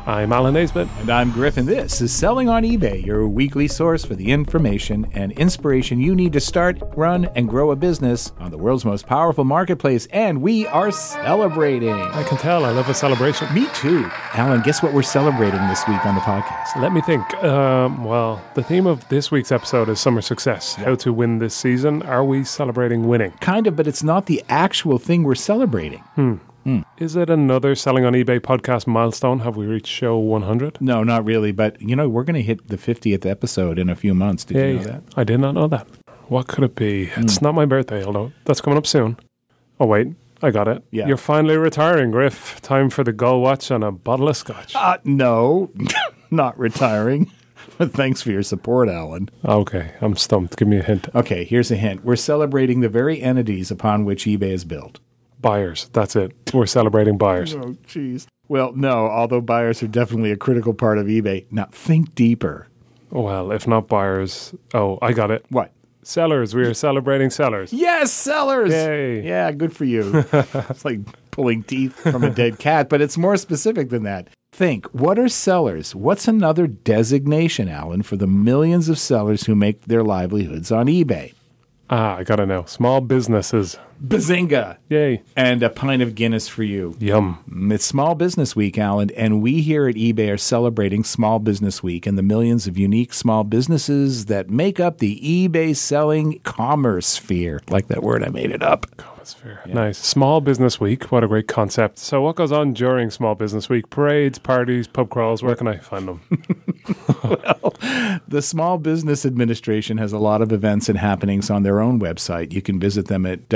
I'm Alan Naismith. And I'm Griffin. This is Selling on eBay, your weekly source for the information and inspiration you need to start, run, and grow a business on the world's most powerful marketplace. And we are celebrating. I can tell. I love a celebration. Me too. Alan, guess what we're celebrating this week on the podcast? Let me think. Well, the theme of this week's episode is summer success. How to win this season. Are we celebrating winning? Kind of, but it's not the actual thing we're celebrating. Is it another Selling on eBay podcast milestone? Have we reached show 100? No, not really. But, we're going to hit the 50th episode in a few months. Did you know that? I did not know that. What could it be? It's not my birthday, although that's coming up soon. Oh, wait. I got it. Yeah. You're finally retiring, Griff. Time for the Gull Watch and a bottle of scotch. No, not retiring. Thanks for your support, Alan. Okay, I'm stumped. Give me a hint. Okay, here's a hint. We're celebrating the very entities upon which eBay is built. Buyers. That's it. We're celebrating buyers. Oh, jeez. Well, no, although buyers are definitely a critical part of eBay. Now, think deeper. Well, if not buyers... Oh, I got it. What? Sellers. We are celebrating sellers. Yes, sellers! Yay. Yeah, good for you. It's like pulling teeth from a dead cat, but it's more specific than that. Think, what are sellers? What's another designation, Alan, for the millions of sellers who make their livelihoods on eBay? I gotta know. Small businesses. Bazinga! Yay. And a pint of Guinness for you. Yum. It's Small Business Week, Alan, and we here at eBay are celebrating Small Business Week and the millions of unique small businesses that make up the eBay selling commerce sphere. Like that word, I made it up. Sphere. Yeah. Nice. Small Business Week. What a great concept. So what goes on during Small Business Week? Parades, parties, pub crawls. Where can I find them? Well, the Small Business Administration has a lot of events and happenings on their own website. You can visit them at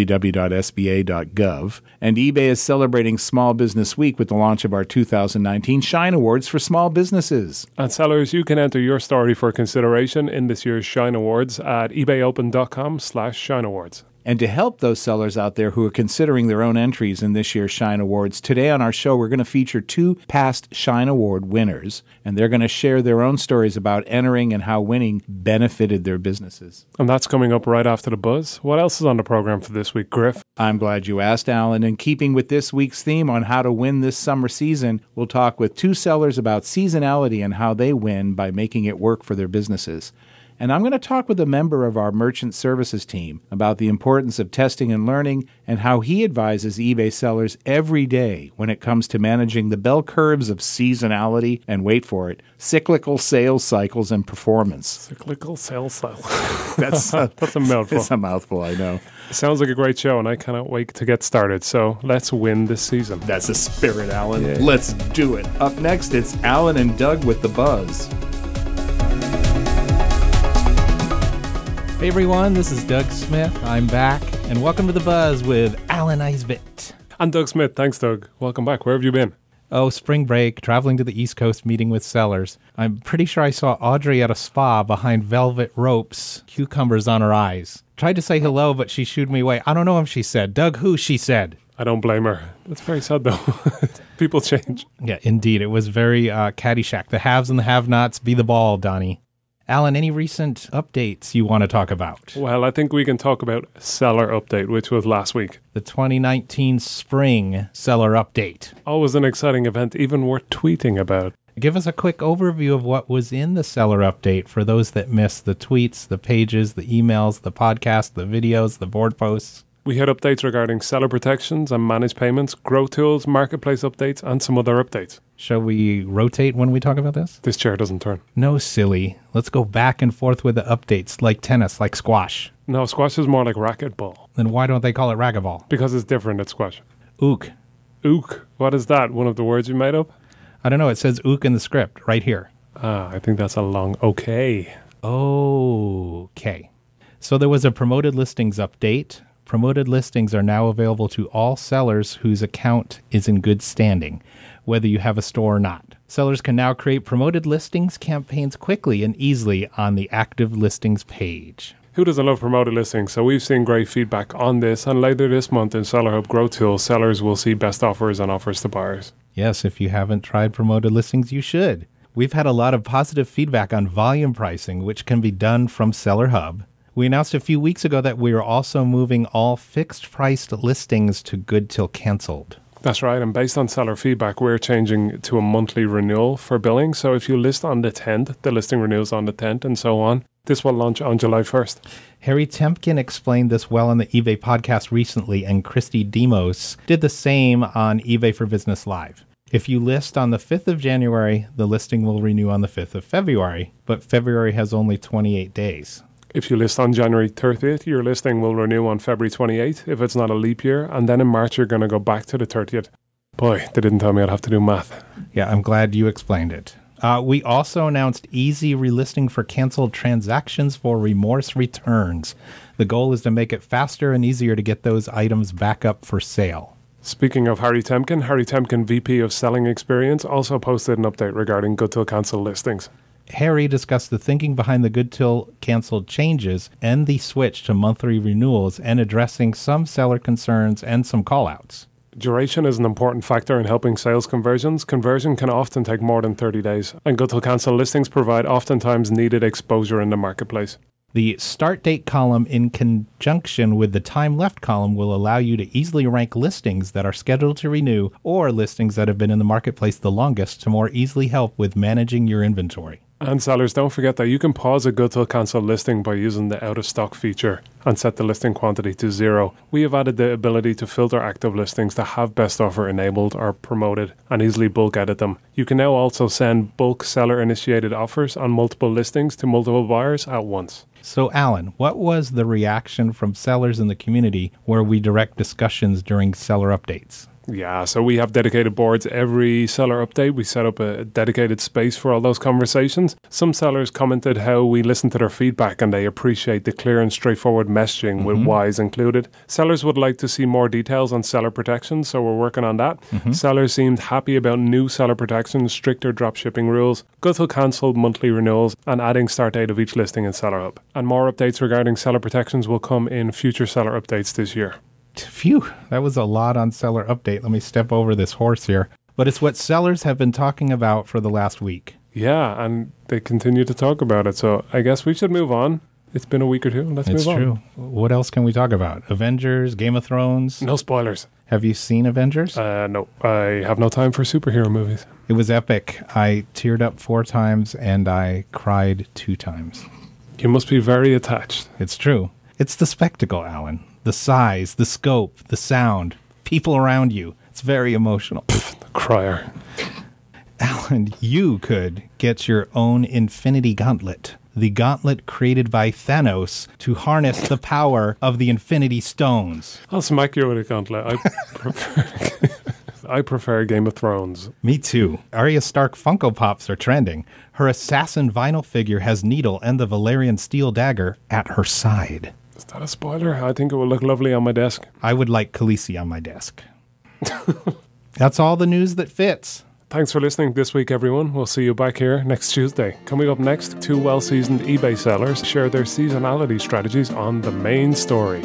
www.sba.gov. And eBay is celebrating Small Business Week with the launch of our 2019 Shine Awards for small businesses. And sellers, you can enter your story for consideration in this year's Shine Awards at ebayopen.com/Shine Awards. And to help those sellers out there who are considering their own entries in this year's Shine Awards, today on our show, we're going to feature two past Shine Award winners, and they're going to share their own stories about entering and how winning benefited their businesses. And that's coming up right after the buzz. What else is on the program for this week, Griff? I'm glad you asked, Alan. In keeping with this week's theme on how to win this summer season, we'll talk with two sellers about seasonality and how they win by making it work for their businesses. And I'm going to talk with a member of our merchant services team about the importance of testing and learning and how he advises eBay sellers every day when it comes to managing the bell curves of seasonality and, wait for it, cyclical sales cycles and performance. Cyclical sales cycle. That's a mouthful. It's a mouthful, I know. Sounds like a great show, and I cannot wait to get started. So let's win this season. That's the spirit, Alan. Yeah. Let's do it. Up next, it's Alan and Doug with The Buzz. Hey everyone, this is Doug Smith. I'm back, and welcome to The Buzz with Alan Naismith. And Doug Smith. Thanks, Doug. Welcome back. Where have you been? Oh, spring break, traveling to the East Coast, meeting with sellers. I'm pretty sure I saw Audrey at a spa behind velvet ropes, cucumbers on her eyes. Tried to say hello, but she shooed me away. I don't know if she said. Doug, who she said? I don't blame her. That's very sad, though. People change. Yeah, indeed. It was very Caddyshack. The haves and the have-nots be the ball, Donnie. Alan, any recent updates you want to talk about? Well, I think we can talk about Seller Update, which was last week. The 2019 Spring Seller Update. Always an exciting event, even worth tweeting about. Give us a quick overview of what was in the Seller Update for those that missed the tweets, the pages, the emails, the podcast, the videos, the board posts. We had updates regarding seller protections and managed payments, growth tools, marketplace updates, and some other updates. Shall we rotate when we talk about this? This chair doesn't turn. No, silly. Let's go back and forth with the updates, like tennis, like squash. No, squash is more like racquetball. Then why don't they call it racquetball? Because it's different at squash. Ook. Ook. What is that? One of the words you made up? I don't know. It says ook in the script, right here. I think that's a long okay. Okay. So there was a promoted listings update. Promoted listings are now available to all sellers whose account is in good standing, whether you have a store or not. Sellers can now create promoted listings campaigns quickly and easily on the active listings page. Who doesn't love promoted listings? So we've seen great feedback on this, and later this month in Seller Hub Growth Tools, sellers will see best offers and offers to buyers. Yes, if you haven't tried promoted listings, you should. We've had a lot of positive feedback on volume pricing, which can be done from Seller Hub. We announced a few weeks ago that we are also moving all fixed-priced listings to good till canceled. That's right. And based on seller feedback, we're changing to a monthly renewal for billing. So if you list on the 10th, the listing renews on the 10th and so on. This will launch on July 1st. Harry Temkin explained this well on the eBay podcast recently, and Christy Demos did the same on eBay for Business Live. If you list on the 5th of January, the listing will renew on the 5th of February, but February has only 28 days. If you list on January 30th, your listing will renew on February 28th if it's not a leap year, and then in March you're going to go back to the 30th. Boy, they didn't tell me I'd have to do math. Yeah, I'm glad you explained it. We also announced easy relisting for canceled transactions for remorse returns. The goal is to make it faster and easier to get those items back up for sale. Speaking of Harry Temkin, VP of Selling Experience, also posted an update regarding Good Till Cancel listings. Harry discussed the thinking behind the Good Till canceled changes and the switch to monthly renewals and addressing some seller concerns and some callouts. Duration is an important factor in helping sales conversions. Conversion can often take more than 30 days, and Good Till Cancel listings provide oftentimes needed exposure in the marketplace. The start date column in conjunction with the time left column will allow you to easily rank listings that are scheduled to renew or listings that have been in the marketplace the longest to more easily help with managing your inventory. And sellers, don't forget that you can pause a Good Till Cancel listing by using the out of stock feature and set the listing quantity to 0. We have added the ability to filter active listings that have best offer enabled or promoted and easily bulk edit them. You can now also send bulk seller initiated offers on multiple listings to multiple buyers at once. So, Alan, what was the reaction from sellers in the community where we direct discussions during seller updates? Yeah, so we have dedicated boards every seller update. We set up a dedicated space for all those conversations. Some sellers commented how we listen to their feedback and they appreciate the clear and straightforward messaging with whys included. Sellers would like to see more details on seller protections, so we're working on that. Sellers seemed happy about new seller protections, stricter drop shipping rules, Good Till Cancel monthly renewals, and adding start date of each listing in Seller Hub. And more updates regarding seller protections will come in future seller updates this year. Phew, that was a lot on seller update. Let me step over this horse here. But it's what sellers have been talking about for the last week. Yeah, and they continue to talk about it. So I guess we should move on. It's been a week or two. Let's move on. It's true. What else can we talk about? Avengers, Game of Thrones? No spoilers. Have you seen Avengers? No. I have no time for superhero movies. It was epic. I teared up 4 times and I cried 2 times. You must be very attached. It's true. It's the spectacle, Alan. The size, the scope, the sound, people around you. It's very emotional. The crier. Alan, you could get your own Infinity Gauntlet. The gauntlet created by Thanos to harness the power of the Infinity Stones. I'll smack you with a gauntlet. I prefer Game of Thrones. Me too. Arya Stark Funko Pops are trending. Her assassin vinyl figure has Needle and the Valerian steel dagger at her side. Is that a spoiler? I think it will look lovely on my desk. I would like Khaleesi on my desk. That's all the news that fits. Thanks for listening this week, everyone. We'll see you back here next Tuesday. Coming up next, 2 well-seasoned eBay sellers share their seasonality strategies on The Main Story.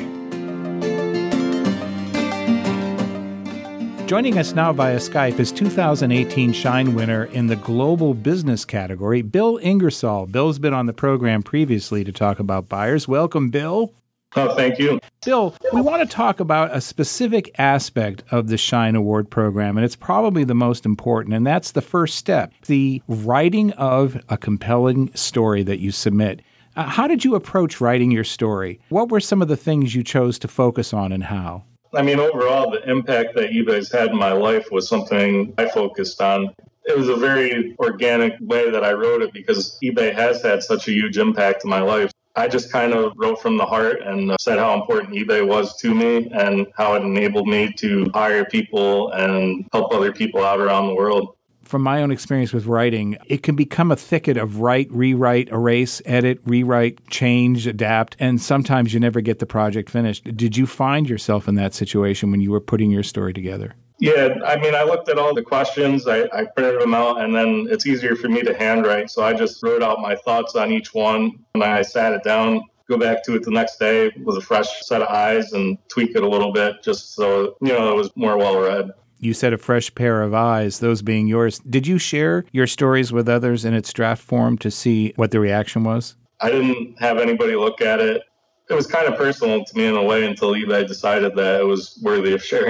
Joining us now via Skype is 2018 Shine winner in the Global Business category, Bill Ingersoll. Bill's been on the program previously to talk about buyers. Welcome, Bill. Oh, thank you. Bill, we want to talk about a specific aspect of the Shine Award program, and it's probably the most important, and that's the first step, the writing of a compelling story that you submit. How did you approach writing your story? What were some of the things you chose to focus on and how? I mean, overall, the impact that eBay's had in my life was something I focused on. It was a very organic way that I wrote it because eBay has had such a huge impact in my life. I just kind of wrote from the heart and said how important eBay was to me and how it enabled me to hire people and help other people out around the world. From my own experience with writing, it can become a thicket of write, rewrite, erase, edit, rewrite, change, adapt, and sometimes you never get the project finished. Did you find yourself in that situation when you were putting your story together? Yeah, I mean, I looked at all the questions, I printed them out, and then it's easier for me to handwrite. So I just wrote out my thoughts on each one, and I sat it down, go back to it the next day with a fresh set of eyes and tweak it a little bit just so, it was more well-read. You said a fresh pair of eyes, those being yours. Did you share your stories with others in its draft form to see what the reaction was? I didn't have anybody look at it. It was kind of personal to me in a way until eBay decided that it was worthy of sharing.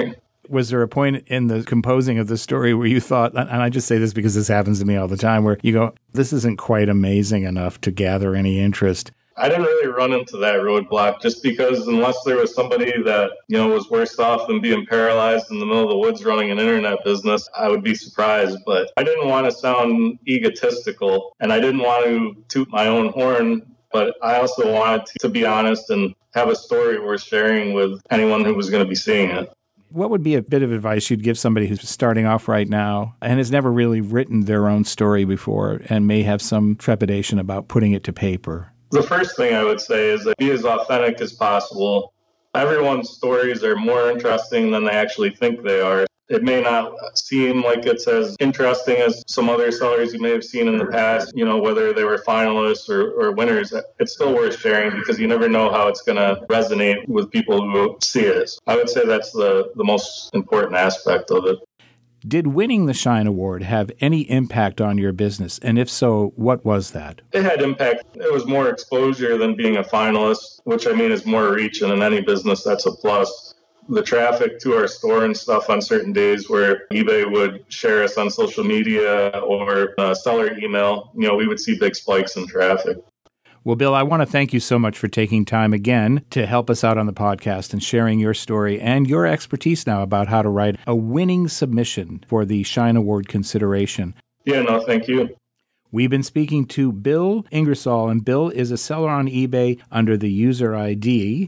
Was there a point in the composing of the story where you thought, and I just say this because this happens to me all the time, where you go, this isn't quite amazing enough to gather any interest? I didn't really run into that roadblock just because unless there was somebody that, was worse off than being paralyzed in the middle of the woods running an internet business, I would be surprised. But I didn't want to sound egotistical and I didn't want to toot my own horn, but I also wanted to be honest and have a story worth sharing with anyone who was going to be seeing it. What would be a bit of advice you'd give somebody who's starting off right now and has never really written their own story before and may have some trepidation about putting it to paper? The first thing I would say is that be as authentic as possible. Everyone's stories are more interesting than they actually think they are. It may not seem like it's as interesting as some other sellers you may have seen in the past, whether they were finalists or winners. It's still worth sharing because you never know how it's going to resonate with people who see it. I would say that's the most important aspect of it. Did winning the Shine Award have any impact on your business? And if so, what was that? It had impact. It was more exposure than being a finalist, which is more reach. And in any business, that's a plus. The traffic to our store and stuff on certain days where eBay would share us on social media or seller email, we would see big spikes in traffic. Well, Bill, I want to thank you so much for taking time again to help us out on the podcast and sharing your story and your expertise now about how to write a winning submission for the Shine Award consideration. Yeah, no, thank you. We've been speaking to Bill Ingersoll, and Bill is a seller on eBay under the user ID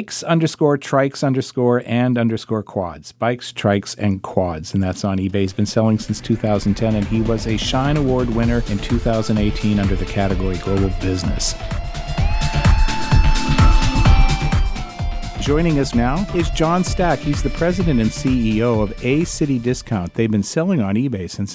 bikes_trikes_and_quads. Bikes, trikes, and quads. And that's on eBay. He's been selling since 2010, and he was a Shine Award winner in 2018 under the category Global Business. Joining us now is John Stack. He's the president and CEO of A City Discount. They've been selling on eBay since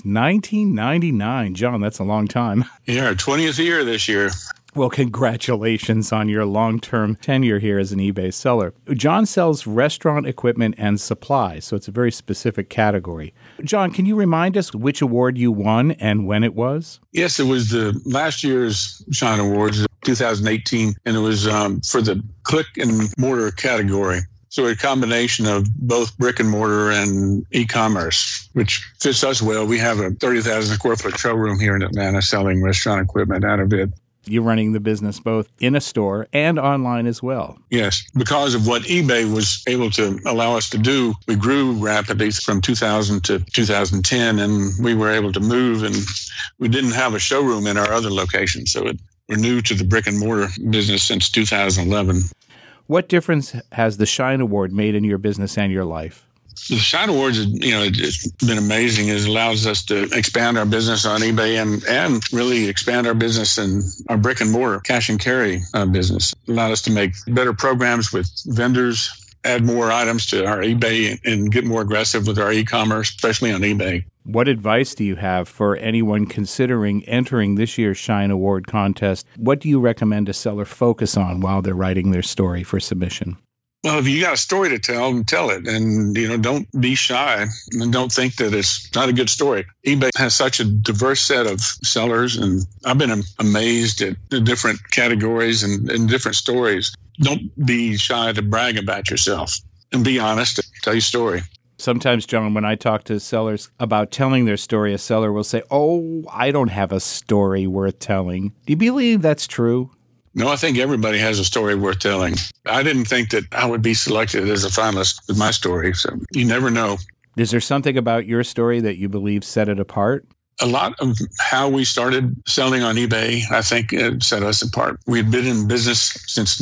1999. John, that's a long time. Yeah, our 20th year this year. Well, congratulations on your long-term tenure here as an eBay seller. John sells restaurant equipment and supplies, so it's a very specific category. John, can you remind us which award you won and when it was? Yes, it was the last year's Shine Awards, 2018, and it was for the click and mortar category. So a combination of both brick and mortar and e-commerce, which fits us well. We have a 30,000 square foot showroom here in Atlanta selling restaurant equipment out of it. You're running the business both in a store and online as well. Yes. Because of what eBay was able to allow us to do, we grew rapidly from 2000 to 2010, and we were able to move, and we didn't have a showroom in our other locations. So we're new to the brick and mortar business since 2011. What difference has the Shine Award made in your business and your life? The Shine Awards, it's been amazing. It allows us to expand our business on eBay and really expand our business in our brick and mortar cash and carry business. It allowed us to make better programs with vendors, add more items to our eBay, and get more aggressive with our e-commerce, especially on eBay. What advice do you have for anyone considering entering this year's Shine Award contest? What do you recommend a seller focus on while they're writing their story for submission? Well, if you got a story to tell, tell it. And, don't be shy and don't think that it's not a good story. eBay has such a diverse set of sellers, and I've been amazed at the different categories and different stories. Don't be shy to brag about yourself and be honest. Tell your story. Sometimes, John, when I talk to sellers about telling their story, a seller will say, "Oh, I don't have a story worth telling." Do you believe that's true? No, I think everybody has a story worth telling. I didn't think that I would be selected as a finalist with my story, so you never know. Is there something about your story that you believe set it apart? A lot of how we started selling on eBay, I think, set us apart. We had been in business since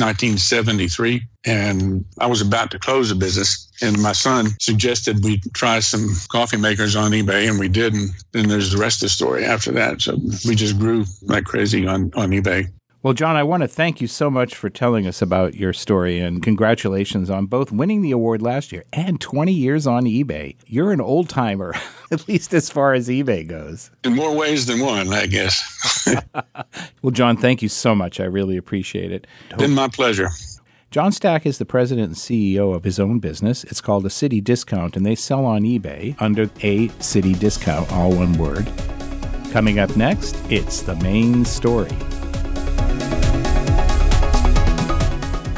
1973, and I was about to close a business, and my son suggested we try some coffee makers on eBay, and we did, and then there's the rest of the story after that. So we just grew like crazy on eBay. Well, John, I want to thank you so much for telling us about your story, and congratulations on both winning the award last year and 20 years on eBay. You're an old-timer, at least as far as eBay goes. In more ways than one, I guess. Well, John, thank you so much. I really appreciate it. Been my pleasure. John Stack is the president and CEO of his own business. It's called A City Discount, and they sell on eBay under A City Discount, all one word. Coming up next, it's the main story.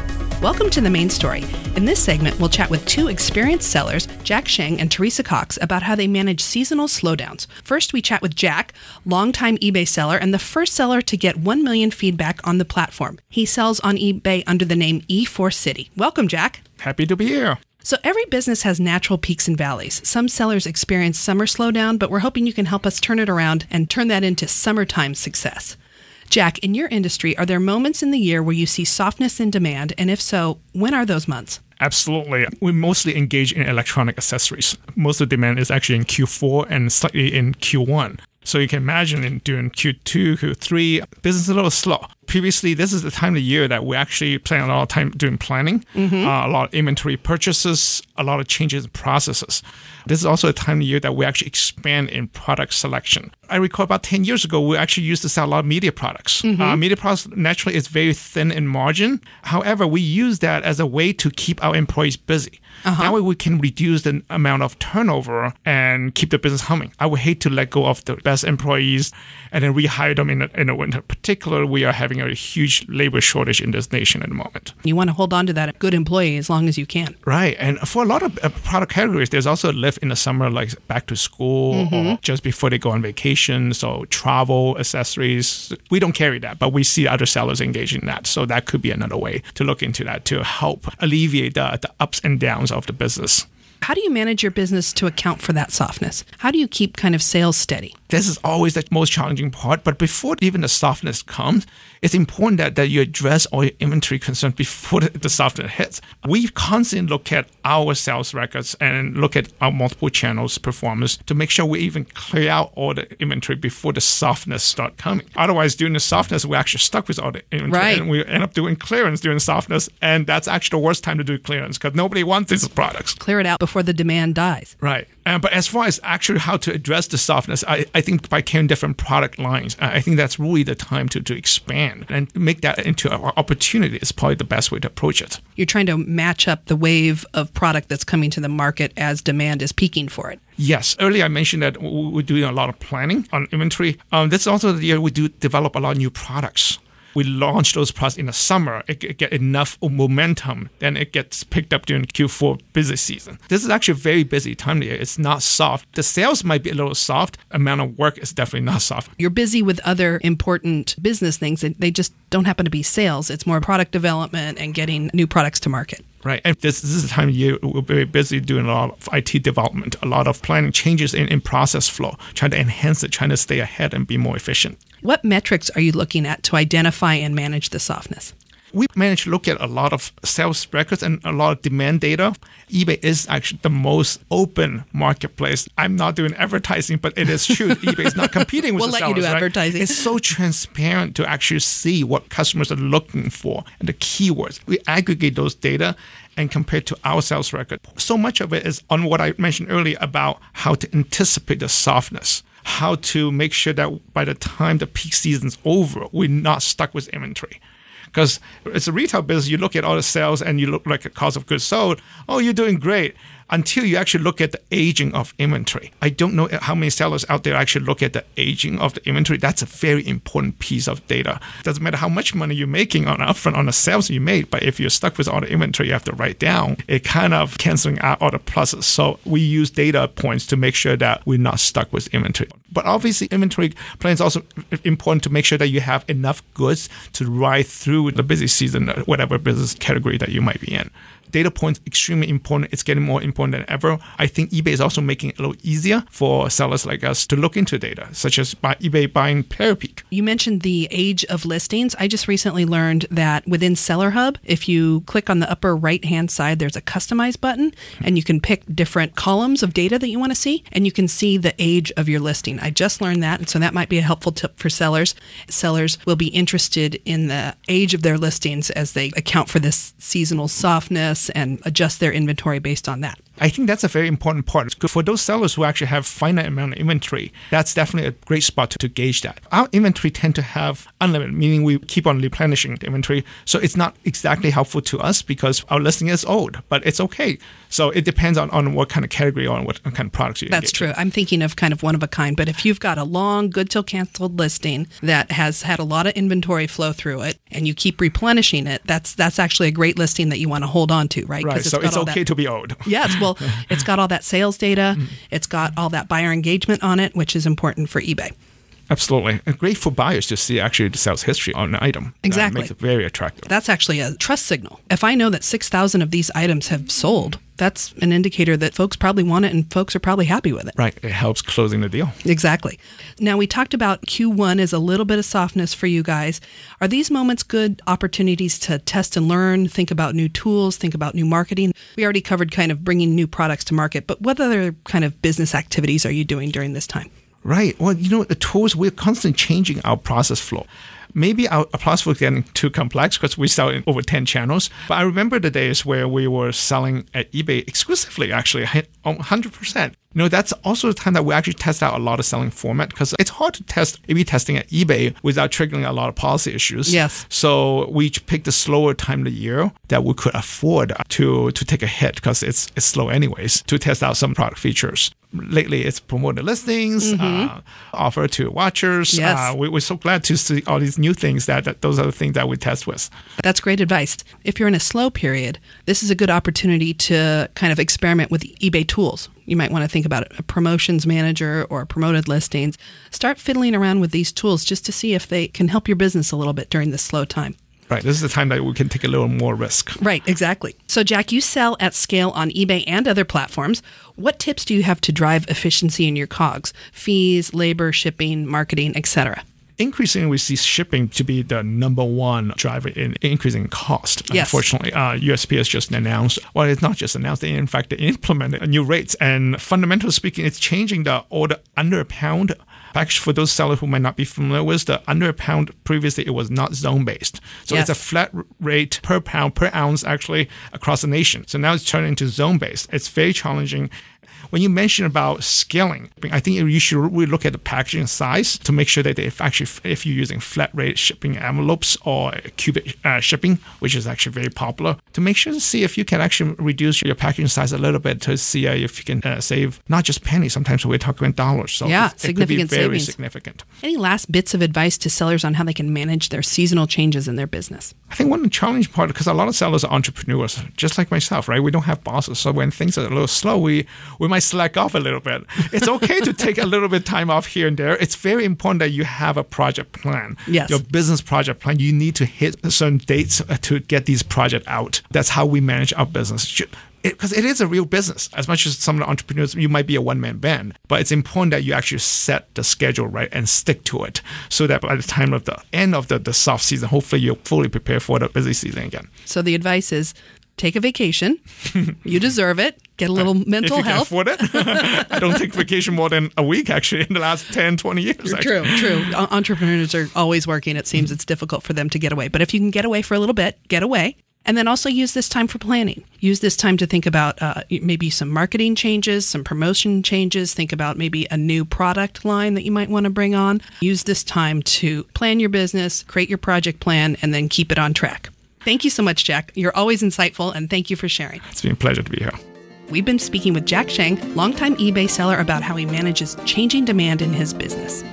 Welcome to The Main Story. In this segment, we'll chat with two experienced sellers, Jack Sheng and Teresa Cox, about how they manage seasonal slowdowns. First, we chat with Jack, longtime eBay seller and the first seller to get 1 million feedback on the platform. He sells on eBay under the name E4City. Welcome, Jack. Happy to be here. So every business has natural peaks and valleys. Some sellers experience summer slowdown, but we're hoping you can help us turn it around and turn that into summertime success. Jack, in your industry, are there moments in the year where you see softness in demand? And if so, when are those months? Absolutely. We mostly engage in electronic accessories. Most of the demand is actually in Q4 and slightly in Q1. So you can imagine during Q2, Q3, business is a little slow. Previously, this is the time of the year that we actually spend a lot of time doing planning, a lot of inventory purchases, a lot of changes in processes. This is also a time of the year that we actually expand in product selection. I recall about 10 years ago, we actually used to sell a lot of media products. Media products naturally is very thin in margin. However, we use that as a way to keep our employees busy. That way we can reduce the amount of turnover and keep the business humming. I would hate to let go of the best employees and then rehire them in the winter. Particularly, we are having a huge labor shortage in this nation at the moment. You want to hold on to that good employee as long as you can. Right. And for a lot of product categories, there's also a lift in the summer, like back to school or just before they go on vacation. So travel, accessories, we don't carry that, but we see other sellers engaging in that. So that could be another way to look into that to help alleviate the ups and downs of the business. How do you manage your business to account for that softness? How do you keep kind of sales steady? This is always the most challenging part. But before even the softness comes, it's important that you address all your inventory concerns before the softness hits. We constantly look at our sales records and look at our multiple channels performance to make sure we even clear out all the inventory before the softness start coming. Otherwise, during the softness, we're actually stuck with all the inventory. Right. And we end up doing clearance during softness. And that's actually the worst time to do clearance because nobody wants these products. Clear it out before the demand dies. Right. But as far as actually how to address the softness, I think by carrying different product lines, I think that's really the time to expand and make that into an opportunity is probably the best way to approach it. You're trying to match up the wave of product that's coming to the market as demand is peaking for it. Yes. Earlier I mentioned that we're doing a lot of planning on inventory. This is also the year we do develop a lot of new products. We launch those products in the summer, it get enough momentum, then it gets picked up during Q4 busy season. This is actually a very busy time of year. It's not soft. The sales might be a little soft. Amount of work is definitely not soft. You're busy with other important business things. They just don't happen to be sales. It's more product development and getting new products to market. Right. And this is the time of year we're very busy doing a lot of IT development, a lot of planning changes in process flow, trying to enhance it, trying to stay ahead and be more efficient. What metrics are you looking at to identify and manage the softness? We managed to look at a lot of sales records and a lot of demand data. eBay is actually the most open marketplace. I'm not doing advertising, but it is true. eBay is not competing with we'll the let sellers. You do right? advertising. It's so transparent to actually see what customers are looking for and the keywords. We aggregate those data and compare it to our sales record. So much of it is on what I mentioned earlier about how to anticipate the softness, how to make sure that by the time the peak season's over, we're not stuck with inventory. Because it's a retail business, you look at all the sales and you look like a cost of goods sold. Oh, you're doing great. Until you actually look at the aging of inventory. I don't know how many sellers out there actually look at the aging of the inventory. That's a very important piece of data. It doesn't matter how much money you're making on upfront on the sales you made, but if you're stuck with all the inventory you have to write down, it kind of canceling out all the pluses. So we use data points to make sure that we're not stuck with inventory. But obviously, inventory planning is also important to make sure that you have enough goods to ride through the busy season, whatever business category that you might be in. Data points extremely important. It's getting more important than ever. I think eBay is also making it a little easier for sellers like us to look into data, such as by eBay buying Player Peak. You mentioned the age of listings. I just recently learned that within Seller Hub, if you click on the upper right-hand side, there's a customize button, and you can pick different columns of data that you want to see, and you can see the age of your listing. I just learned that, and so that might be a helpful tip for sellers. Sellers will be interested in the age of their listings as they account for this seasonal softness and adjust their inventory based on that. I think that's a very important part. For those sellers who actually have finite amount of inventory, that's definitely a great spot to gauge that. Our inventory tend to have unlimited, meaning we keep on replenishing the inventory. So it's not exactly helpful to us because our listing is old, but it's okay. So it depends on what kind of category or what kind of products you That's true. I'm thinking of kind of one of a kind, but if you've got a long, good till canceled listing that has had a lot of inventory flow through it and you keep replenishing it, that's actually a great listing that you want to hold on to, right? Right. So it's okay to be old. Yes. Well, it's got all that sales data. It's got all that buyer engagement on it, which is important for eBay. Absolutely. And great for buyers to see actually the sales history on an item. Exactly. Makes it very attractive. That's actually a trust signal. If I know that 6,000 of these items have sold, that's an indicator that folks probably want it and folks are probably happy with it. Right. It helps closing the deal. Exactly. Now, we talked about Q1 as a little bit of softness for you guys. Are these moments good opportunities to test and learn, think about new tools, think about new marketing? We already covered kind of bringing new products to market, but what other kind of business activities are you doing during this time? Right. Well, the tools, we're constantly changing our process flow. Maybe our process flow is getting too complex because we sell in over 10 channels. But I remember the days where we were selling at eBay exclusively, actually, 100%. That's also the time that we actually test out a lot of selling format because it's hard to test A/B testing at eBay without triggering a lot of policy issues. Yes. So we picked a slower time of the year that we could afford to take a hit because it's slow anyways to test out some product features. Lately, it's promoted listings, offer to watchers. Yes. We're so glad to see all these new things that those are the things that we test with. That's great advice. If you're in a slow period, this is a good opportunity to kind of experiment with eBay tools. You might want to think about a promotions manager or promoted listings. Start fiddling around with these tools just to see if they can help your business a little bit during this slow time. Right. This is the time that we can take a little more risk. Right. Exactly. So, Jack, you sell at scale on eBay and other platforms. What tips do you have to drive efficiency in your COGS? Fees, labor, shipping, marketing, etc. Increasingly, we see shipping to be the number one driver in increasing cost. Yes. Unfortunately, USPS just announced, well, it's not just announced, in fact, they implemented new rates. And fundamentally speaking, it's changing the order under a pound. Actually, for those sellers who might not be familiar with, the under a pound, previously it was not zone-based. So Yes. it's a flat rate per pound, per ounce, actually, across the nation. So now it's turning into zone-based. It's very challenging. When you mention about scaling, I think you should really look at the packaging size to make sure that if you're using flat rate shipping envelopes or cubic shipping, which is actually very popular, to make sure to see if you can actually reduce your packaging size a little bit to see if you can save not just pennies. Sometimes we're talking about dollars. So Yeah, it could be significant very savings. significant. Any last bits of advice to sellers on how they can manage their seasonal changes in their business? I think one of the challenging part, because a lot of sellers are entrepreneurs, just like myself, right? We don't have bosses. So when things are a little slow, we might slack off a little bit. It's okay to take a little bit time off here and there. It's very important that you have a project plan. Yes. Your business project plan. You need to hit certain dates to get these projects out. That's how we manage our business. Because it is a real business. As much as some of the entrepreneurs, you might be a one-man band, but it's important that you actually set the schedule right and stick to it so that by the time of the end of the soft season, hopefully you're fully prepared for the busy season again. So the advice is take a vacation. You deserve it. Get a little mental if you health. Can afford it. I don't take vacation more than a week, actually, in the last 10, 20 years. True. Entrepreneurs are always working. It seems it's difficult for them to get away. But if you can get away for a little bit, get away. And then also use this time for planning. Use this time to think about maybe some marketing changes, some promotion changes. Think about maybe a new product line that you might want to bring on. Use this time to plan your business, create your project plan, and then keep it on track. Thank you so much, Jack. You're always insightful, and thank you for sharing. It's been a pleasure to be here. We've been speaking with Jack Sheng, longtime eBay seller, about how he manages changing demand in his business.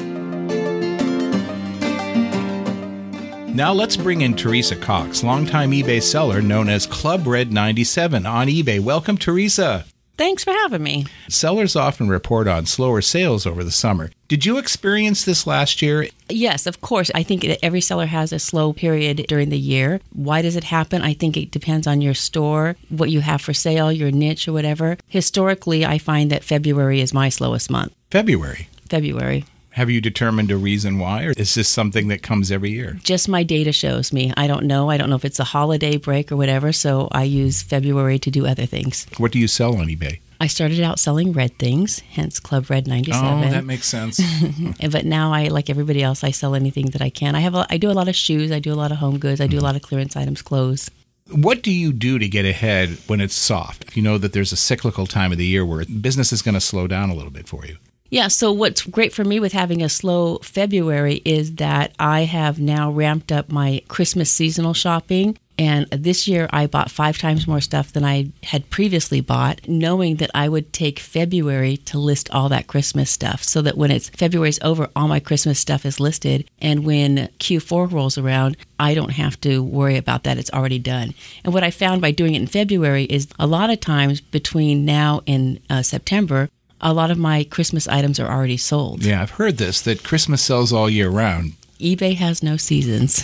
Now let's bring in Teresa Cox, longtime eBay seller known as Club Red 97 on eBay. Welcome, Teresa. Thanks for having me. Sellers often report on slower sales over the summer. Did you experience this last year? Yes, of course. I think that every seller has a slow period during the year. Why does it happen? I think it depends on your store, what you have for sale, your niche or whatever. Historically, I find that February is my slowest month. February. Have you determined a reason why, or is this something that comes every year? Just my data shows me. I don't know. I don't know if it's a holiday break or whatever, so I use February to do other things. What do you sell on eBay? I started out selling red things, hence Club Red 97. Oh, that makes sense. But now, like everybody else, I sell anything that I can. I do a lot of shoes. I do a lot of home goods. I do a lot of clearance items, clothes. What do you do to get ahead when it's soft? If you know that there's a cyclical time of the year where business is going to slow down a little bit for you. Yeah, so what's great for me with having a slow February is that I have now ramped up my Christmas seasonal shopping. And this year I bought 5 times more stuff than I had previously bought, knowing that I would take February to list all that Christmas stuff so that when February's over, all my Christmas stuff is listed. And when Q4 rolls around, I don't have to worry about that. It's already done. And what I found by doing it in February is a lot of times between now and September, a lot of my Christmas items are already sold. Yeah, I've heard this, that Christmas sells all year round. eBay has no seasons.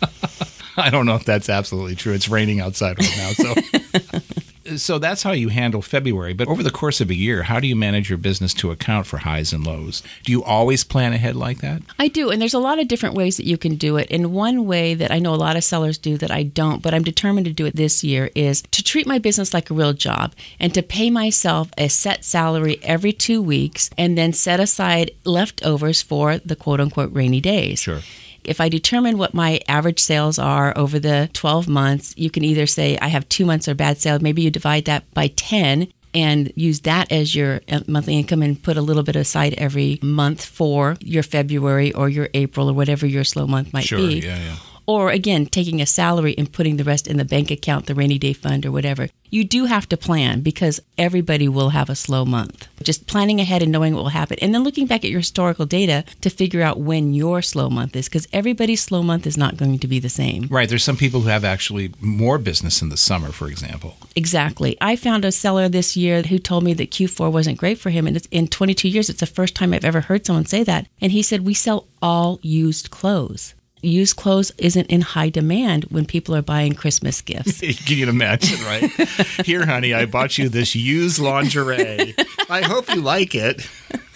I don't know if that's absolutely true. It's raining outside right now. So that's how you handle February. But over the course of a year, how do you manage your business to account for highs and lows? Do you always plan ahead like that? I do. And there's a lot of different ways that you can do it. And one way that I know a lot of sellers do that I don't, but I'm determined to do it this year, is to treat my business like a real job and to pay myself a set salary every 2 weeks and then set aside leftovers for the quote unquote rainy days. Sure. If I determine what my average sales are over the 12 months, you can either say I have 2 months of bad sales. Maybe you divide that by 10 and use that as your monthly income and put a little bit aside every month for your February or your April or whatever your slow month might be. Sure, yeah. Or again, taking a salary and putting the rest in the bank account, the rainy day fund or whatever. You do have to plan because everybody will have a slow month. Just planning ahead and knowing what will happen. And then looking back at your historical data to figure out when your slow month is, because everybody's slow month is not going to be the same. Right. There's some people who have actually more business in the summer, for example. Exactly. I found a seller this year who told me that Q4 wasn't great for him. And it's, in 22 years, it's the first time I've ever heard someone say that. And he said, we sell all used clothes. Used clothes isn't in high demand when people are buying Christmas gifts. Can you imagine, right? Here, honey, I bought you this used lingerie. I hope you like it.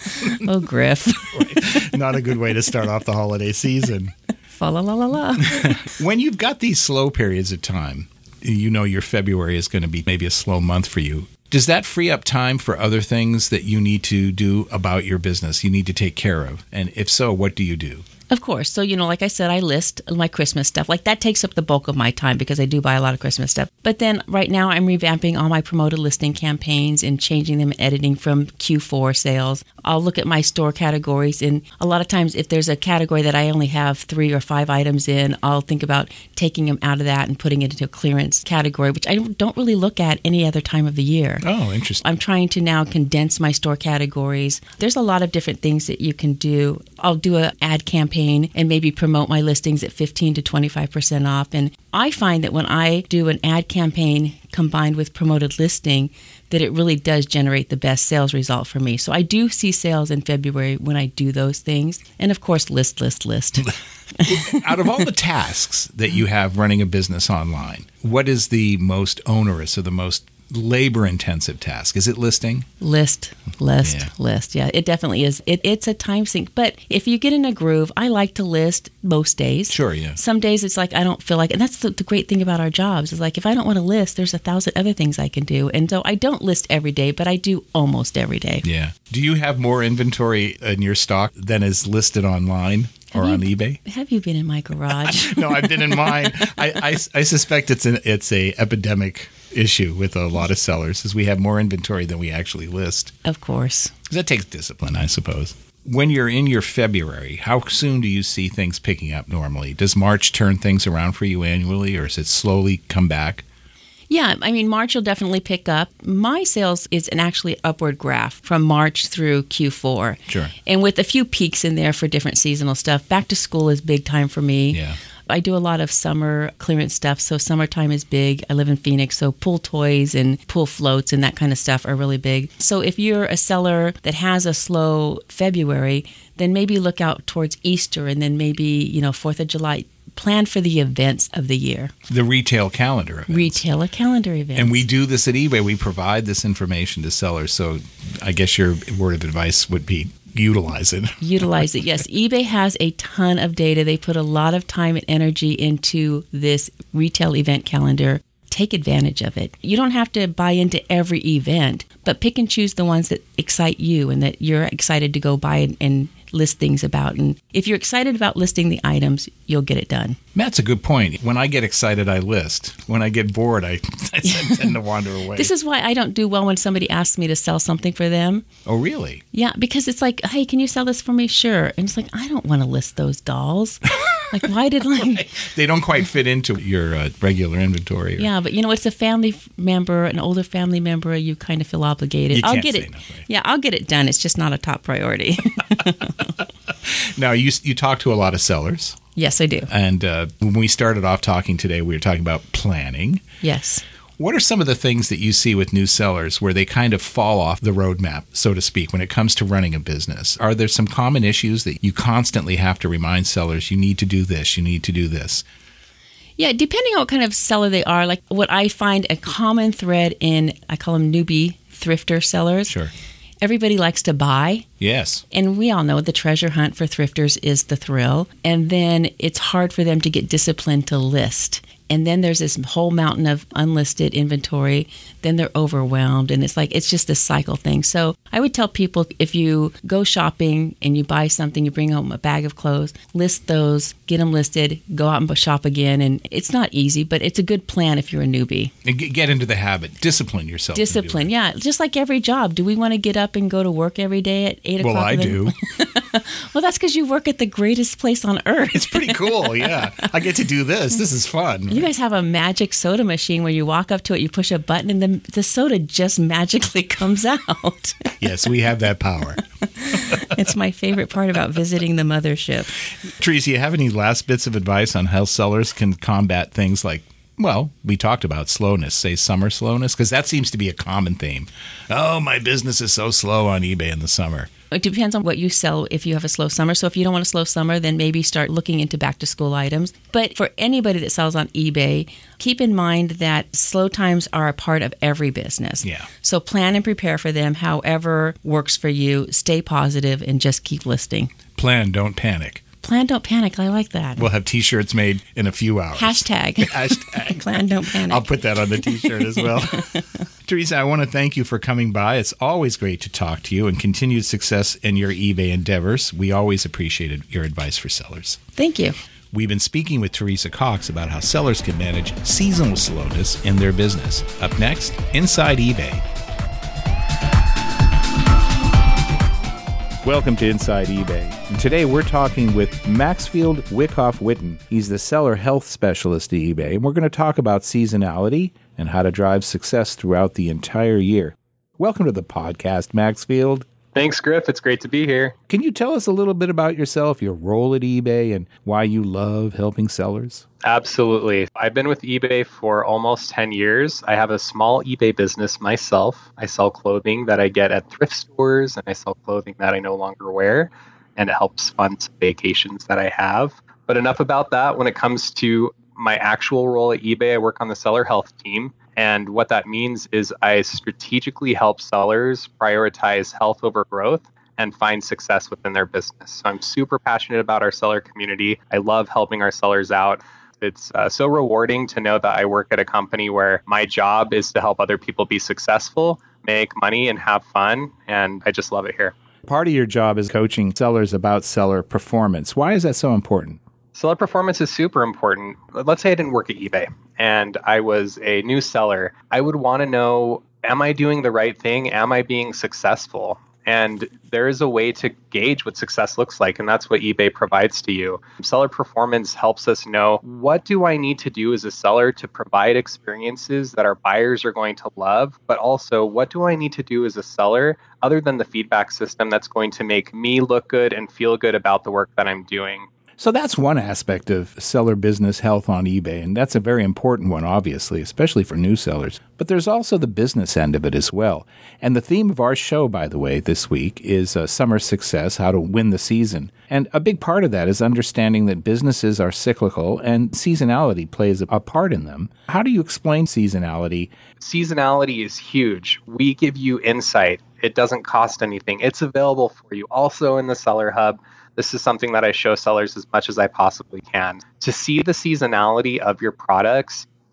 Oh, Griff. Right. Not a good way to start off the holiday season. Fa la la la la. When you've got these slow periods of time, you know your February is going to be maybe a slow month for you. Does that free up time for other things that you need to do about your business, you need to take care of? And if so, what do you do? Of course. So, like I said, I list my Christmas stuff. Like that takes up the bulk of my time because I do buy a lot of Christmas stuff. But then right now I'm revamping all my promoted listing campaigns and changing them and editing from Q4 sales. I'll look at my store categories. And a lot of times if there's a category that I only have 3 or 5 items in, I'll think about taking them out of that and putting it into a clearance category, which I don't really look at any other time of the year. Oh, interesting. I'm trying to now condense my store categories. There's a lot of different things that you can do. I'll do an ad campaign and maybe promote my listings at 15 to 25% off. And I find that when I do an ad campaign combined with promoted listing, that it really does generate the best sales result for me. So I do see sales in February when I do those things. And of course, list. Out of all the tasks that you have running a business online, what is the most onerous or the most labor-intensive task? Is it listing? List. Yeah, it definitely is. It's a time sink. But if you get in a groove, I like to list most days. Sure, yeah. Some days it's like I don't feel like, and that's the great thing about our jobs, is like if I don't want to list, there's 1,000 other things I can do. And so I don't list every day, but I do almost every day. Yeah. Do you have more inventory in your stock than is listed online? Or on eBay? Have you been in my garage? No, I've been in mine. I suspect it's a epidemic issue with a lot of sellers, is we have more inventory than we actually list. Of course. That takes discipline, I suppose. When you're in your February, how soon do you see things picking up normally? Does March turn things around for you annually, or does it slowly come back? Yeah, I mean, March will definitely pick up. My sales is an actually upward graph from March through Q4. Sure. And with a few peaks in there for different seasonal stuff. Back to school is big time for me. Yeah. I do a lot of summer clearance stuff, so summertime is big. I live in Phoenix, so pool toys and pool floats and that kind of stuff are really big. So if you're a seller that has a slow February, then maybe look out towards Easter and then maybe, 4th of July. Plan for the events of the year. The retail calendar events. Retailer calendar events. And we do this at eBay. We provide this information to sellers. So I guess your word of advice would be utilize it. Utilize it, yes. eBay has a ton of data. They put a lot of time and energy into this retail event calendar. take advantage of it. You don't have to buy into every event, but pick and choose the ones that excite you and that you're excited to go buy and list things about. And if you're excited about listing the items, you'll get it done. Matt's a good point. When I get excited, I list. When I get bored, I tend to wander away. This is why I don't do well when somebody asks me to sell something for them. Oh, really? Yeah, because it's like, hey, can you sell this for me? Sure. And it's like, I don't want to list those dolls. Like, why did I? They don't quite fit into your regular inventory. Yeah, but it's a family member, an older family member. You kind of feel obligated. You I'll can't get say it. no, right? Yeah, I'll get it done. It's just not a top priority. Now, you talk to a lot of sellers. Yes, I do. And when we started off talking today, we were talking about planning. Yes. What are some of the things that you see with new sellers where they kind of fall off the roadmap, so to speak, when it comes to running a business? Are there some common issues that you constantly have to remind sellers, you need to do this, you need to do this? Yeah, depending on what kind of seller they are, like what I find a common thread in, I call them newbie thrifter sellers. Sure. Everybody likes to buy. Yes. And we all know the treasure hunt for thrifters is the thrill. And then it's hard for them to get disciplined to list. And then there's this whole mountain of unlisted inventory. Then they're overwhelmed. And it's just this cycle thing. So I would tell people, if you go shopping and you buy something, you bring home a bag of clothes, list those, get them listed, go out and shop again. And it's not easy, but it's a good plan if you're a newbie. And get into the habit. Discipline yourself. Discipline, yeah. Just like every job. Do we want to get up and go to work every day at 8 o'clock? Well, I do. Well, that's because you work at the greatest place on earth. It's pretty cool, yeah. I get to do this. This is fun. You guys have a magic soda machine where you walk up to it, you push a button, and the soda just magically comes out. Yes, we have that power. It's my favorite part about visiting the mothership. Teresa, you have any last bits of advice on how sellers can combat things like, well, we talked about slowness, say summer slowness, because that seems to be a common theme. Oh, my business is so slow on eBay in the summer. It depends on what you sell if you have a slow summer. So if you don't want a slow summer, then maybe start looking into back-to-school items. But for anybody that sells on eBay, keep in mind that slow times are a part of every business. Yeah. So plan and prepare for them, however works for you. Stay positive and just keep listing. Plan, don't panic. Plan, don't panic. I like that. We'll have T-shirts made in a few hours. Hashtag. Plan, don't panic. I'll put that on the T-shirt as well. Teresa, I want to thank you for coming by. It's always great to talk to you, and continued success in your eBay endeavors. We always appreciated your advice for sellers. Thank you. We've been speaking with Teresa Cox about how sellers can manage seasonal slowness in their business. Up next, Inside eBay. Welcome to Inside eBay. And today we're talking with Maxfield Wyckoff-Witten. He's the seller health specialist at eBay, and we're going to talk about seasonality and how to drive success throughout the entire year. Welcome to the podcast, Maxfield. Thanks, Griff. It's great to be here. Can you tell us a little bit about yourself, your role at eBay, and why you love helping sellers? Absolutely. I've been with eBay for almost 10 years. I have a small eBay business myself. I sell clothing that I get at thrift stores, and I sell clothing that I no longer wear, and it helps fund some vacations that I have. But enough about that. When it comes to my actual role at eBay, I work on the seller health team. And what that means is I strategically help sellers prioritize health over growth and find success within their business. So I'm super passionate about our seller community. I love helping our sellers out. It's so rewarding to know that I work at a company where my job is to help other people be successful, make money, and have fun. And I just love it here. Part of your job is coaching sellers about seller performance. Why is that so important? Seller performance is super important. Let's say I didn't work at eBay and I was a new seller. I would want to know, am I doing the right thing? Am I being successful? And there is a way to gauge what success looks like, and that's what eBay provides to you. Seller performance helps us know, what do I need to do as a seller to provide experiences that our buyers are going to love, but also what do I need to do as a seller other than the feedback system that's going to make me look good and feel good about the work that I'm doing. So that's one aspect of seller business health on eBay, and that's a very important one, obviously, especially for new sellers. But there's also the business end of it as well. And the theme of our show, by the way, this week is summer success, how to win the season. And a big part of that is understanding that businesses are cyclical and seasonality plays a part in them. How do you explain seasonality? Seasonality is huge. We give you insight. It doesn't cost anything. It's available for you also in the Seller Hub. This is something that I show sellers as much as I possibly can. To see the seasonality of your products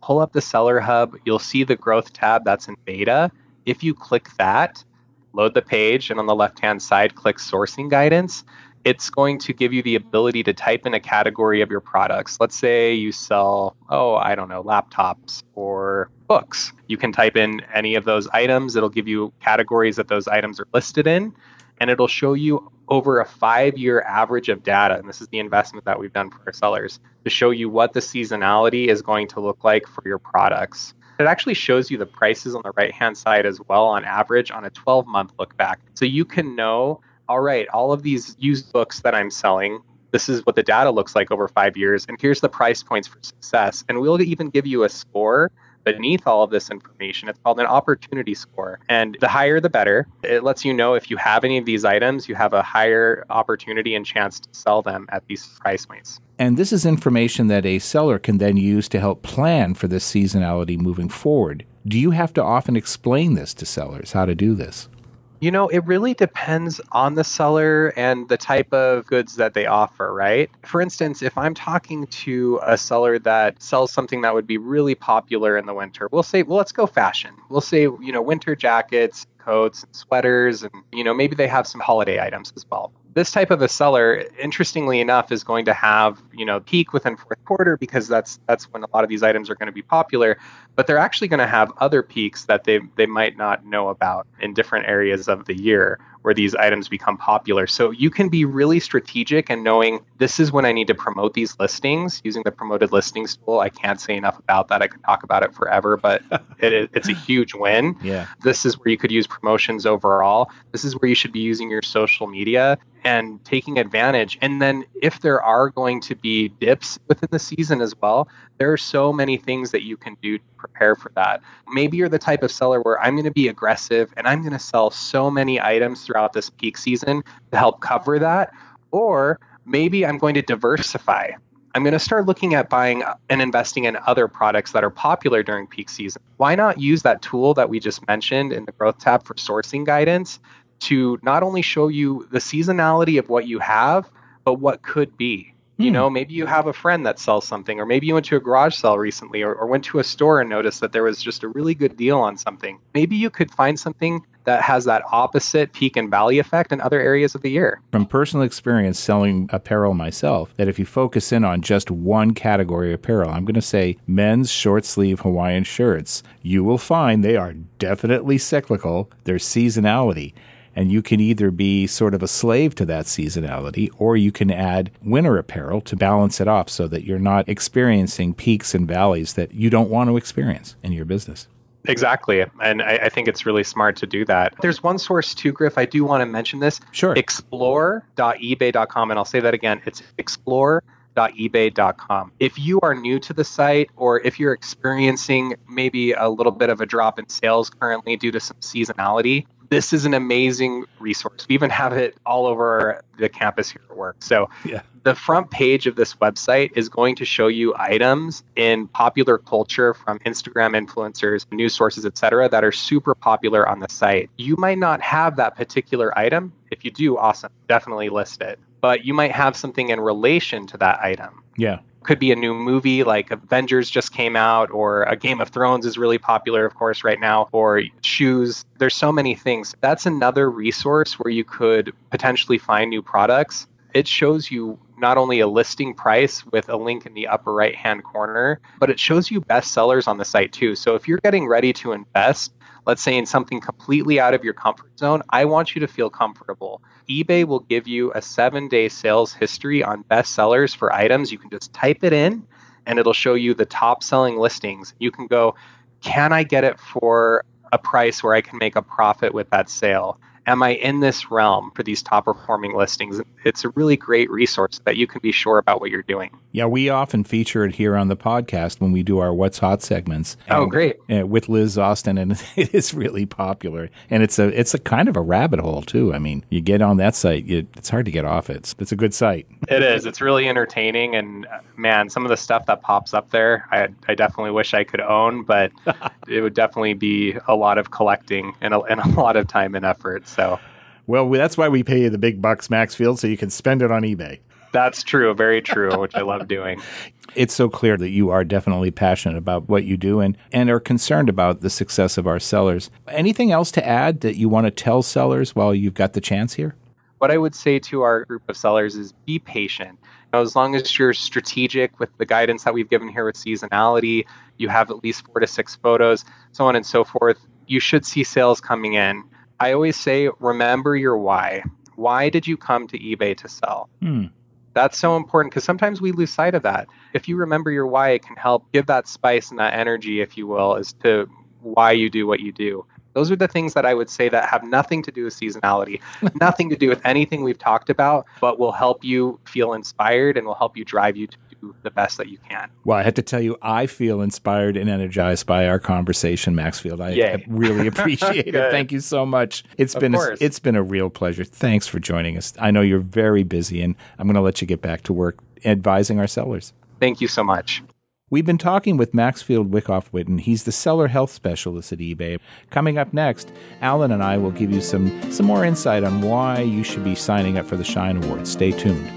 pull up the Seller Hub, you'll see the growth tab that's in beta. If you click that, load the page, and on the left-hand side, click sourcing guidance, it's going to give you the ability to type in a category of your products. Let's say you sell, laptops or books. You can type in any of those items. It'll give you categories that those items are listed in, and it'll show you over a 5-year average of data. And this is the investment that we've done for our sellers to show you what the seasonality is going to look like for your products. It actually shows you the prices on the right-hand side as well on average on a 12-month look back. So you can know, all right, all of these used books that I'm selling, this is what the data looks like over 5 years, and here's the price points for success. And we'll even give you a score beneath all of this information. It's called an opportunity score. And the higher, the better. It lets you know if you have any of these items, you have a higher opportunity and chance to sell them at these price points. And this is information that a seller can then use to help plan for this seasonality moving forward. Do you have to often explain this to sellers, how to do this? You know, it really depends on the seller and the type of goods that they offer, right? For instance, if I'm talking to a seller that sells something that would be really popular in the winter, we'll say, well, let's go fashion. We'll say, winter jackets, coats, and sweaters, and, maybe they have some holiday items as well. This type of a seller, interestingly enough, is going to have, peak within fourth quarter because that's when a lot of these items are going to be popular. But they're actually going to have other peaks that they might not know about in different areas of the year where these items become popular. So you can be really strategic in knowing this is when I need to promote these listings using the promoted listings tool. I can't say enough about that. I could talk about it forever, but it's a huge win. Yeah. This is where you could use promotions overall. This is where you should be using your social media and taking advantage. And then if there are going to be dips within the season as well, there are so many things that you can do to prepare for that. Maybe you're the type of seller where I'm going to be aggressive and I'm going to sell so many items throughout this peak season to help cover that. Or maybe I'm going to diversify. I'm going to start looking at buying and investing in other products that are popular during peak season. Why not use that tool that we just mentioned in the growth tab for sourcing guidance to not only show you the seasonality of what you have, but what could be? Maybe you have a friend that sells something, or maybe you went to a garage sale recently or went to a store and noticed that there was just a really good deal on something. Maybe you could find something that has that opposite peak and valley effect in other areas of the year. From personal experience selling apparel myself, that if you focus in on just one category of apparel, I'm going to say men's short sleeve Hawaiian shirts, you will find they are definitely cyclical. There's seasonality. And you can either be sort of a slave to that seasonality, or you can add winter apparel to balance it off so that you're not experiencing peaks and valleys that you don't want to experience in your business. Exactly. And I think it's really smart to do that. There's one source too, Griff. I do want to mention this. Sure. Explore.ebay.com. And I'll say that again. It's explore.ebay.com. If you are new to the site, or if you're experiencing maybe a little bit of a drop in sales currently due to some seasonality, this is an amazing resource. We even have it all over the campus here at work. So the front page of this website is going to show you items in popular culture from Instagram influencers, news sources, etc., that are super popular on the site. You might not have that particular item. If you do, awesome. Definitely list it. But you might have something in relation to that item. Yeah. Could be a new movie like Avengers just came out, or a Game of Thrones is really popular, of course, right now, or shoes. There's so many things. That's another resource where you could potentially find new products. It shows you not only a listing price with a link in the upper right-hand corner, but it shows you best sellers on the site too. So if you're getting ready to invest, let's say in something completely out of your comfort zone, I want you to feel comfortable. eBay will give you a 7-day sales history on best sellers for items. You can just type it in and it'll show you the top selling listings. You can go, can I get it for a price where I can make a profit with that sale? Am I in this realm for these top performing listings? It's a really great resource that you can be sure about what you're doing. Yeah, we often feature it here on the podcast when we do our What's Hot segments. Oh, great. With Liz Austin, and it is really popular. And it's a kind of a rabbit hole, too. I mean, you get on that site, it's hard to get off it. It's a good site. It is. It's really entertaining. And man, some of the stuff that pops up there, I definitely wish I could own, but it would definitely be a lot of collecting and a lot of time and effort. So, well, that's why we pay you the big bucks, Maxfield, so you can spend it on eBay. That's true, very true, which I love doing. It's so clear that you are definitely passionate about what you do and are concerned about the success of our sellers. Anything else to add that you want to tell sellers while you've got the chance here? What I would say to our group of sellers is be patient. As long as you're strategic with the guidance that we've given here with seasonality, you have at least 4 to 6 photos, so on and so forth, you should see sales coming in. I always say, remember your why. Why did you come to eBay to sell? That's so important because sometimes we lose sight of that. If you remember your why, it can help give that spice and that energy, if you will, as to why you do what you do. Those are the things that I would say that have nothing to do with seasonality, nothing to do with anything we've talked about, but will help you feel inspired and will help you drive you to do the best that you can. Well, I have to tell you, I feel inspired and energized by our conversation, Maxfield. I really appreciate it. Thank you so much. It's been a real pleasure. Thanks for joining us. I know you're very busy, and I'm going to let you get back to work advising our sellers. Thank you so much. We've been talking with Maxfield Wyckoff-Witten. He's the seller health specialist at eBay. Coming up next, Alan and I will give you some more insight on why you should be signing up for the Shine Awards. Stay tuned.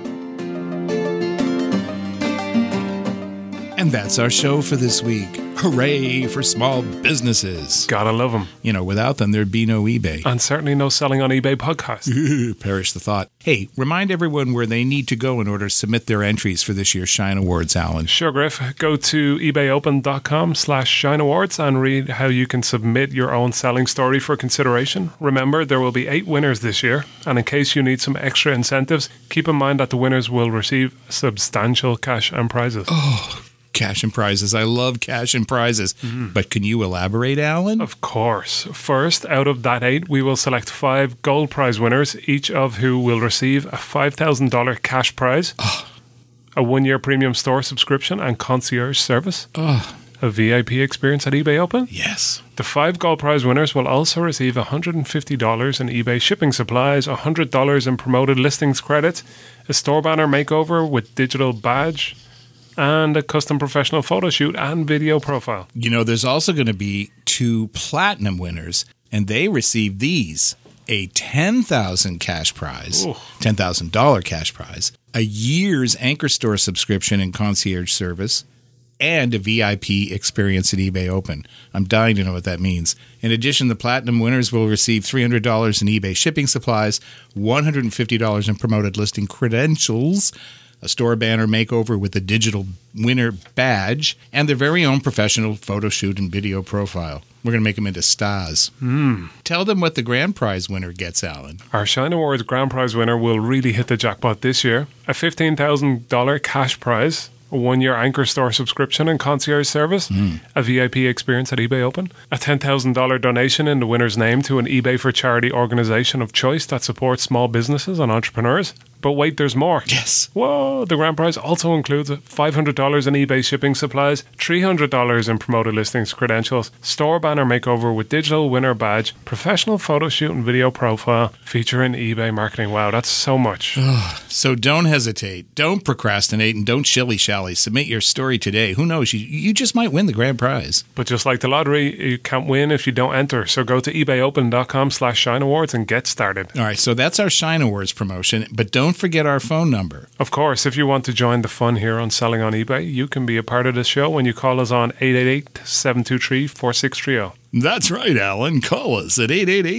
And that's our show for this week. Hooray for small businesses. Gotta love them. You know, without them, there'd be no eBay. And certainly no Selling on eBay podcast. Perish the thought. Hey, remind everyone where they need to go in order to submit their entries for this year's Shine Awards, Alan. Sure, Griff. Go to ebayopen.com/Shine Awards and read how you can submit your own selling story for consideration. Remember, there will be 8 winners this year. And in case you need some extra incentives, keep in mind that the winners will receive substantial cash and prizes. Oh, cash and prizes. I love cash and prizes. But can you elaborate, Alan? Of course. First, out of that 8, we will select 5 gold prize winners, each of who will receive a $5,000 cash prize, a 1-year premium store subscription and concierge service, a VIP experience at eBay Open. Yes. The 5 gold prize winners will also receive $150 in eBay shipping supplies, $100 in promoted listings credits, a store banner makeover with digital badge, and a custom professional photo shoot and video profile. You know, there's also going to be 2 platinum winners, and they receive these: a $10,000 cash prize, $10,000 cash prize, a year's Anchor Store subscription and concierge service, and a VIP experience at eBay Open. I'm dying to know what that means. In addition, the platinum winners will receive $300 in eBay shipping supplies, $150 in promoted listing credentials, a store banner makeover with a digital winner badge, and their very own professional photo shoot and video profile. We're going to make them into stars. Tell them what the grand prize winner gets, Alan. Our Shine Awards grand prize winner will really hit the jackpot this year. A $15,000 cash prize, a 1-year Anchor Store subscription and concierge service, a VIP experience at eBay Open, a $10,000 donation in the winner's name to an eBay for Charity organization of choice that supports small businesses and entrepreneurs. But wait, there's more. Yes. Whoa, the grand prize also includes $500 in eBay shipping supplies, $300 in promoted listings credentials, store banner makeover with digital winner badge, professional photo shoot and video profile featuring eBay marketing. Wow, that's so much. So don't hesitate, don't procrastinate, and don't shilly-shally. Submit your story today. Who knows? You just might win the grand prize. But just like the lottery, you can't win if you don't enter. So go to ebayopen.com/Shine Awards and get started. All right, so that's our Shine Awards promotion, but don't forget our phone number. Of course, if you want to join the fun here on Selling on eBay, you can be a part of the show when you call us on 888-723-4630. That's right, Alan. Call us at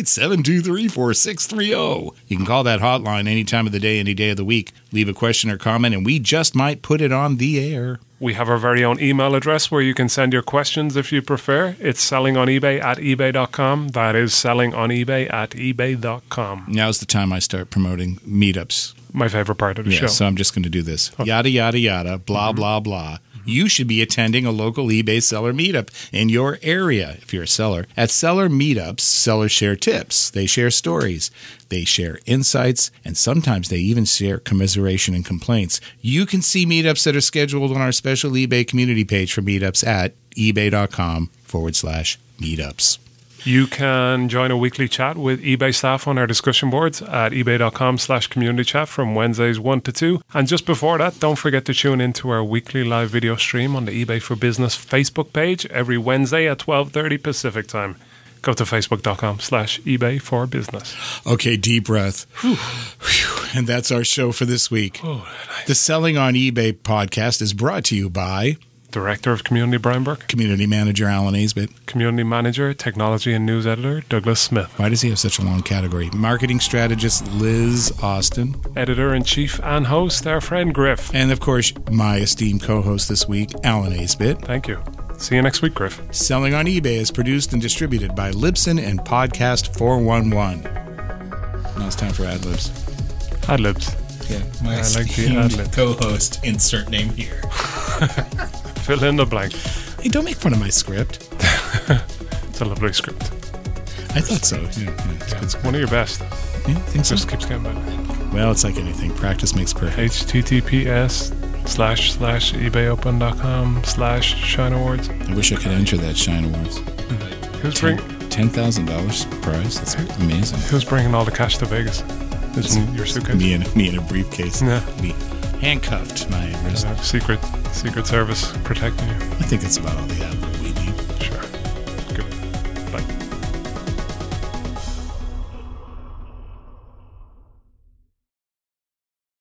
888-723-4630. You can call that hotline any time of the day, any day of the week. Leave a question or comment, and we just might put it on the air. We have our very own email address where you can send your questions if you prefer. It's sellingonebay@ebay.com. That is sellingonebay@ebay.com. Now's the time I start promoting meetups. My favorite part of the show. So I'm just going to do this. Yada, yada, yada, blah, blah, blah. You should be attending a local eBay seller meetup in your area if you're a seller. At seller meetups, sellers share tips. They share stories. They share insights, and sometimes they even share commiseration and complaints. You can see meetups that are scheduled on our special eBay community page for meetups at ebay.com/meetups. You can join a weekly chat with eBay staff on our discussion boards at ebay.com/community chat from Wednesdays 1 to 2. And just before that, don't forget to tune into our weekly live video stream on the eBay for Business Facebook page every Wednesday at 12:30 Pacific time. go to facebook.com/eBay for business. Okay, deep breath. Whew. And that's our show for this week. Oh, nice. The Selling on eBay podcast is brought to you by Director of Community Brian Burke, Community Manager Alan Aisbett, Community Manager, Technology and News Editor Douglas Smith, why does he have such a long category? Marketing Strategist Liz Austin, Editor-in-Chief and host our friend Griff. and of course my esteemed co-host this week, Alan Aisbett. Thank you. See you next week, Griff. Selling on eBay is produced and distributed by Libsyn and Podcast 411. Now it's time for ad libs. Ad-libs. Yeah, my I like the esteemed ad-lib. co-host, insert name here. Fill in the blank. Hey, don't make fun of my script. It's a lovely script. I thought so. Yeah, it's good script. One of your best. Yeah, I think so. Just keeps getting better. Well, it's like anything. Practice makes perfect. https://ebayopen.com/Shine Awards. I wish I could enter that Shine Awards. Who's bringing $10,000 prize. That's amazing. Who's bringing all the cash to Vegas? Is in your suitcase? Me in a briefcase. Yeah. Me handcuffed my wrist. Secret Service protecting you. I think that's about all the ad libs.